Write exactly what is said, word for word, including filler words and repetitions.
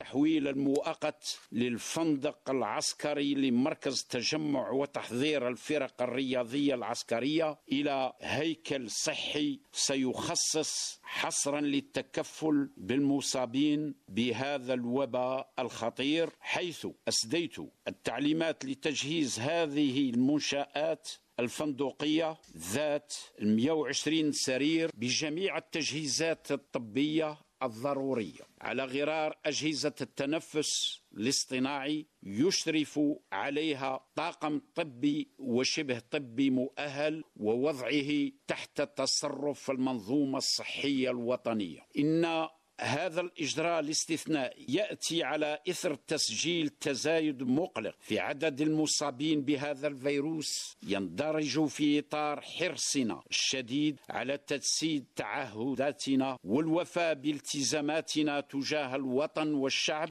التحويل المؤقت للفندق العسكري لمركز تجمع وتحضير الفرق الرياضية العسكرية إلى هيكل صحي سيخصص حصرا للتكفل بالمصابين بهذا الوباء الخطير، حيث أسديت التعليمات لتجهيز هذه المنشآت الفندقية ذات مئة وعشرين سرير بجميع التجهيزات الطبية الضرورية على غرار أجهزة التنفس الاصطناعي يشرف عليها طاقم طبي وشبه طبي مؤهل ووضعه تحت تصرف المنظومة الصحية الوطنية. إن هذا الإجراء الاستثنائي يأتي على إثر تسجيل تزايد مقلق في عدد المصابين بهذا الفيروس، يندرج في إطار حرصنا الشديد على تجسيد تعهداتنا والوفاء بالتزاماتنا تجاه الوطن والشعب